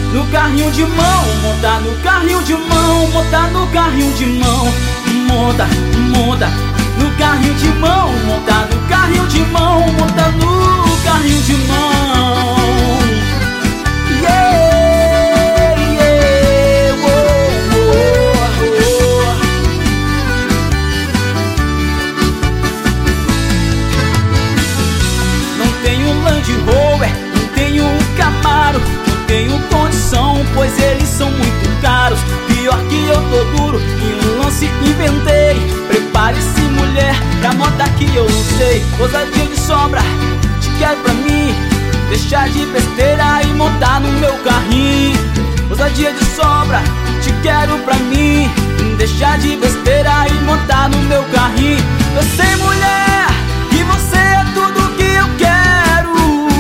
no carrinho de mão, monta no carrinho de mão, monta no carrinho de mão, monta, monta no carrinho de mão, monta no carrinho de mão, monta no carrinho de mão. Yeah, yeah, oh, oh, oh. Não tenho Land Rover, não tenho Camaro, não tenho condição, pois eles são muito caros. Pior que eu tô duro e um lance inventei. Prepare-se, mulher, pra moda que eu não sei. Ousadia de sobra, te quero pra mim. Deixar de besteira e montar no meu carrinho. Ousadia de sobra, te quero pra mim. Deixar de besteira e montar no meu carrinho. Eu sei, mulher, que você é tudo que eu quero.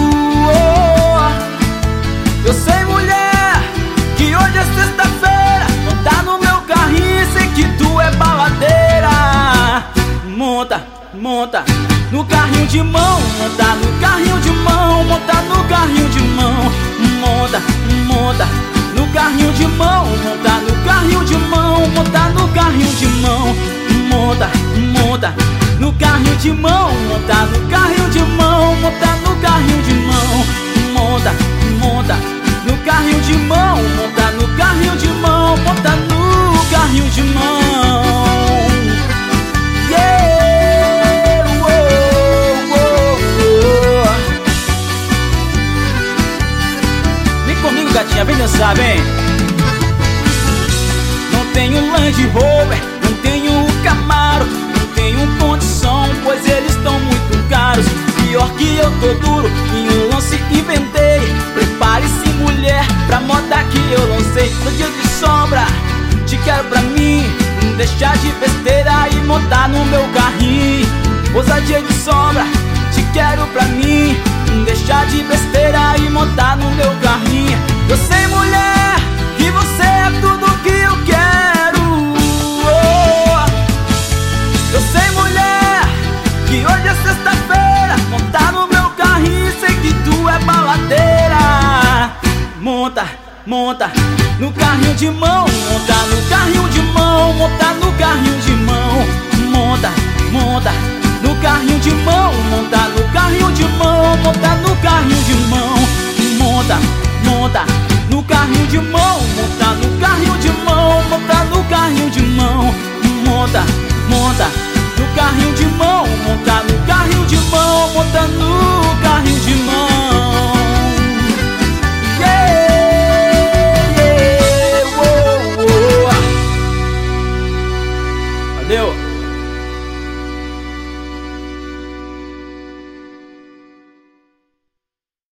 Eu sei, mulher, que hoje é sexta-feira. Montar no meu carrinho, sei que tu é baladeira. Monta, monta no carrinho de mão, monta no carrinho de mão, monta no carrinho de mão, monta, monta no carrinho de mão, monta no carrinho de mão, monta no carrinho de mão, monta, monta no carrinho de mão, monta no carrinho de mão, monta no carrinho de mão, monta, monta no carrinho de mão, monta no carrinho de mão, monta no carrinho de mão. Yeah, oh, oh, oh. Vem comigo, gatinha, vem dançar, vem. Não tenho Land Rover, não tenho Camaro, não tenho condição, pois eles estão muito caros. Pior que eu tô duro e um lance inventei. Prepare-se, mulher, pra moda que eu lancei. No dia de sobra, te quero pra mim. Deixar de besteira e montar no meu carrinho. Ousadia de sobra, te quero pra mim. Deixar de besteira e montar no meu carrinho. Eu sei, mulher, que você é tudo que eu quero. Eu sei, mulher, que hoje é sexta-feira. Montar no meu carrinho, sei que tu é baladeira. Monta, monta no carrinho de mão, monta no carrinho de mão, monta no carrinho de mão, monta, monta no carrinho de mão, monta no carrinho de mão, monta no carrinho de mão, monta, monta no carrinho de mão, monta no carrinho de mão, monta no carrinho de mão, monta, monta no carrinho de mão, monta no